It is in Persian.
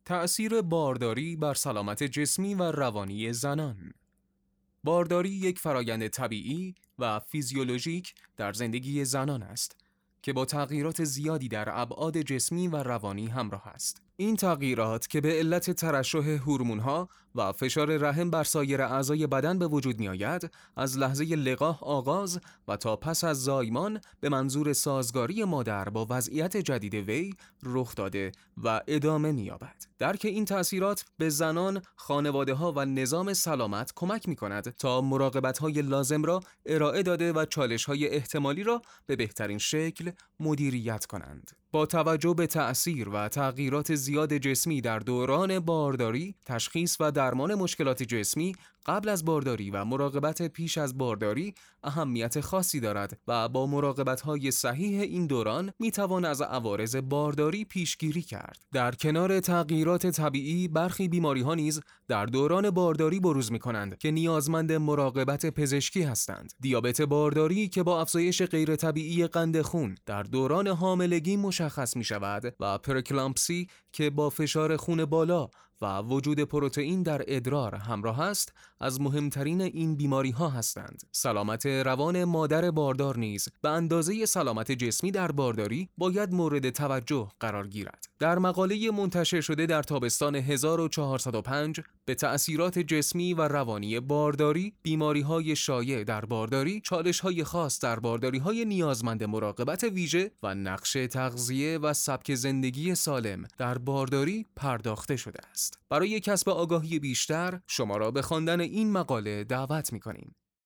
تأثیر بارداری بر سلامت جسمی و روانی زنان. بارداری یک فرایند طبیعی و فیزیولوژیک در زندگی زنان است که با تغییرات زیادی در ابعاد جسمی و روانی همراه است. این تغییرات که به علت ترشح هورمون‌ها و فشار رحم بر سایر اعضای بدن به وجود می‌آید، از لحظه لقاح آغاز و تا پس از زایمان به منظور سازگاری مادر با وضعیت جدید وی رخ داده و ادامه می‌یابد. درک این تأثیرات به زنان، خانواده‌ها و نظام سلامت کمک می‌کند تا مراقبت‌های لازم را ارائه داده و چالش‌های احتمالی را به بهترین شکل مدیریت کنند. با توجه به تأثیر و تغییرات زیاد جسمی در دوران بارداری، تشخیص و درمان مشکلات جسمی قبل از بارداری و مراقبت پیش از بارداری اهمیت خاصی دارد و با مراقبت‌های صحیح این دوران می‌توان از عوارض بارداری پیشگیری کرد. در کنار تغییرات طبیعی، برخی بیماری‌ها نیز در دوران بارداری بروز می‌کنند که نیازمند مراقبت پزشکی هستند. دیابت بارداری که با افزایش غیرطبیعی قند خون در دوران حاملگی مشخص می‌شود و پرکلامپسی که با فشار خون بالا و وجود پروتئین در ادرار همراه است، از مهمترین این بیماری‌ها هستند. سلامت روان مادر باردار نیز به اندازه سلامت جسمی در بارداری باید مورد توجه قرار گیرد. در مقاله منتشر شده در تابستان 1405 به تأثیرات جسمی و روانی بارداری، بیماری‌های شایع در بارداری، چالش‌های خاص در بارداری‌های نیازمند مراقبت ویژه و نقش تغذیه و سبک زندگی سالم در بارداری پرداخته شده است. برای کسب آگاهی بیشتر، شما را به خواندن این مقاله دعوت می‌کنیم.